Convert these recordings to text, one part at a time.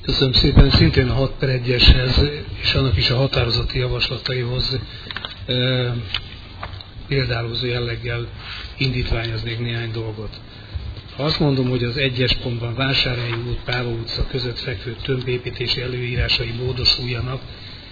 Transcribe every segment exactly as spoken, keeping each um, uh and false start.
Köszönöm szépen. Szintén a hat per egyeshez és annak is a határozati javaslataihoz e, példálózó jelleggel indítványoznék néhány dolgot. Ha azt mondom, hogy az egyes pontban Vásárhelyi út, Páva utca között fekvő tömbépítési előírásai módosuljanak,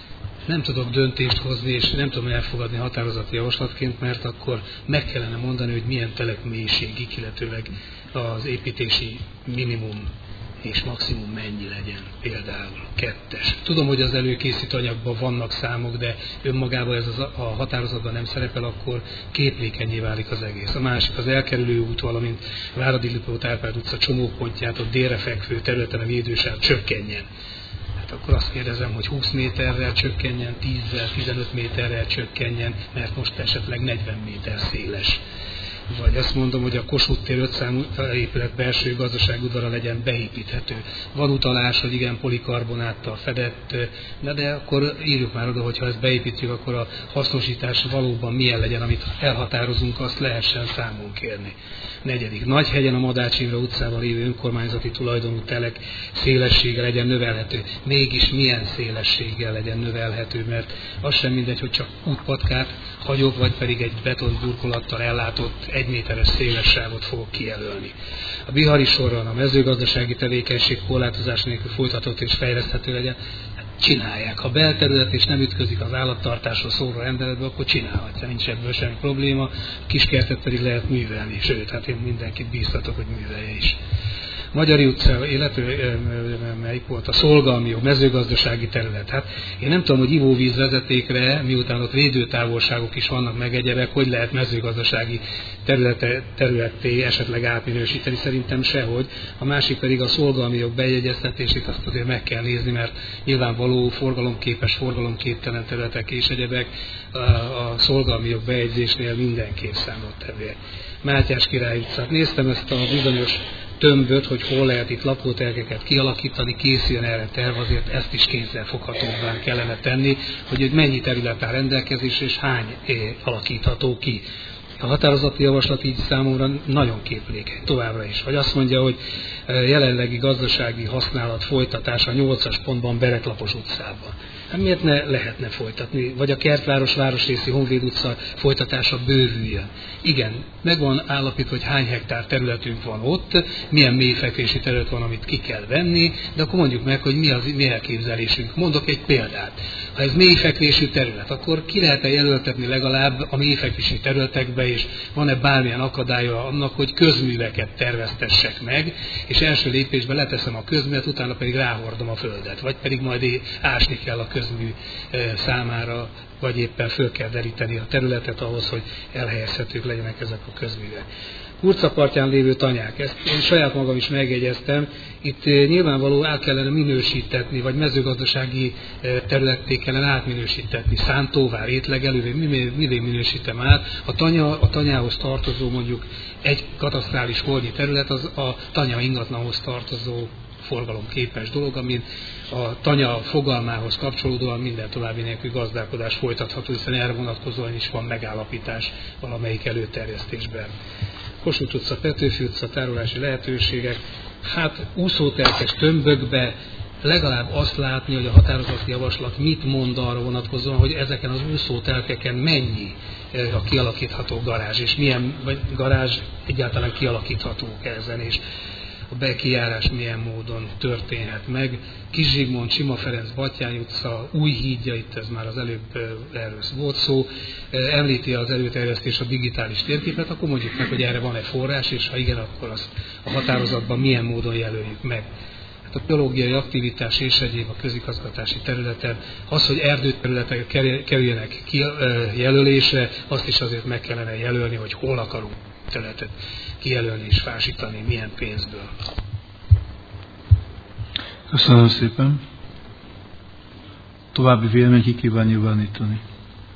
nem tudok döntést hozni, és nem tudom elfogadni határozati javaslatként, mert akkor meg kellene mondani, hogy milyen telepmélységig, illetőleg az építési minimum és maximum mennyi legyen, például kettes. Tudom, hogy az előkészítő anyagban vannak számok, de önmagában ez az a határozatban nem szerepel, akkor képlékenyé válik az egész. A másik az elkerülő út, valamint Váradi Lipót Árpád utca csomópontját, a délre fekvő területen a védősáv csökkenjen. Hát akkor azt kérdezem, hogy húsz méterrel csökkenjen, tízzel, tizenöt méterrel csökkenjen, mert most esetleg negyven méter széles. Vagy azt mondom, hogy a Kossuth tér öt számú épület belső gazdaságudvara legyen beépíthető. Van utalás, hogy igen, polikarbonáttal fedett, de, de akkor írjuk már oda, hogy ha ezt beépítjük, akkor a hasznosítás valóban milyen legyen, amit elhatározunk, azt lehessen számon kérni. Negyedik. Nagyhegyen a Madács Imre utcában lévő önkormányzati tulajdonú telek szélessége legyen növelhető. Mégis milyen szélességgel legyen növelhető, mert az sem mindegy, hogy csak útpatkát hagyok, vagy pedig egy betonburkolattal ellátott egy méteres széles sávot fogok kijelölni. A Bihari soron a mezőgazdasági tevékenység korlátozás nélkül folytatott és fejleszthető legyen. Csinálják. Ha belterület és nem ütközik az állattartásról szóló rendeletbe, akkor csinálhatja, nincs ebből semmi probléma. A kiskertet pedig lehet művelni, sőt, hát én mindenkit bíztatok, hogy művelje is. Magyari utca, illetve melyik volt a szolgalmi jog, mezőgazdasági terület. Hát én nem tudom, hogy ivóvíz vezetékre, miután ott védőtávolságok is vannak meg egyebek, hogy lehet mezőgazdasági területe, területté esetleg átminősíteni, szerintem sehogy. A másik pedig a szolgalmi jog bejegyeztetését, azt azért meg kell nézni, mert nyilvánvaló forgalomképes, forgalomképtelen területek és egyebek a szolgalmi jog bejegyzésnél mindenképp számottevőek. Mátyás Király utcát. Néztem ezt a bizonyos tömböt, hogy hol lehet itt lakótelkeket kialakítani, készüljön erre terv, azért ezt is kézzelfoghatóbbá kellene tenni, hogy, hogy mennyi terület áll rendelkezésre, és hány alakítható ki. A határozati javaslat így számomra nagyon képlékeny, továbbra is. Vagy azt mondja, hogy jelenlegi gazdasági használat folytatása nyolcas pontban Bereklapos utcában. Hát miért ne lehetne folytatni? Vagy a Kertváros Városrészi Honvéd utca folytatása bővüljön. Igen, meg van állapítva, hogy hány hektár területünk van ott, milyen mélyfekvési terület van, amit ki kell venni, de akkor mondjuk meg, hogy mi az mi elképzelésünk. Mondok egy példát. Ha ez mélyfekvésű terület, akkor ki lehet-e jelöltetni legalább a mélyfekvési területekbe, és van-e bármilyen akadálya annak, hogy közműveket terveztessek meg, és első lépésben leteszem a közművet, utána pedig ráhordom a földet, vagy pedig majd ásni kell a közmű számára, vagy éppen föl kell deríteni a területet ahhoz, hogy elhelyezhetők legyenek ezek a közművek. Kurca partján lévő tanyák, ezt én saját magam is megjegyeztem, itt nyilvánvaló át kellene minősítetni, vagy mezőgazdasági területté kellene átminősítetni, szántóvár, rétlegelő, mivé minősítem át, a, tanya, a tanyához tartozó mondjuk egy katasztrális holdnyi terület, az a tanya ingatlanhoz tartozó forgalomképes dolog, amin a tanya fogalmához kapcsolódóan minden további nélkül gazdálkodás folytatható, hiszen erre vonatkozóan is van megállapítás valamelyik előterjesztésben. Kossuth utca, Petőfi utca, tárolási lehetőségek, hát úszótelkes tömbökbe legalább azt látni, hogy a határozati javaslat mit mond arra vonatkozóan, hogy ezeken az úszótelkeken mennyi a kialakítható garázs, és milyen vagy garázs egyáltalán kialakítható ezen, és a bekijárás milyen módon történhet meg. Kis Zsigmond, Sima Ferenc, Batthyány utca, új hídja, itt ez már az előbb erről volt szó, említi az előterjesztés a digitális térképet, akkor mondjuk meg, hogy erre van-e forrás, és ha igen, akkor azt a határozatban milyen módon jelöljük meg. Hát a biológiai aktivitás és egyéb a közigazgatási területen, az, hogy erdőterületek kerüljenek jelölésre, azt is azért meg kellene jelölni, hogy hol akarunk területet kijelölni és fásítani, milyen pénzből. Köszönöm szépen. További vélemény ki kíván nyilvánítani?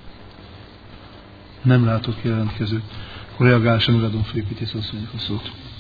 Nem látok jelentkezőt. Akkor reagálásra megadom Filippítész asszonynak a szót.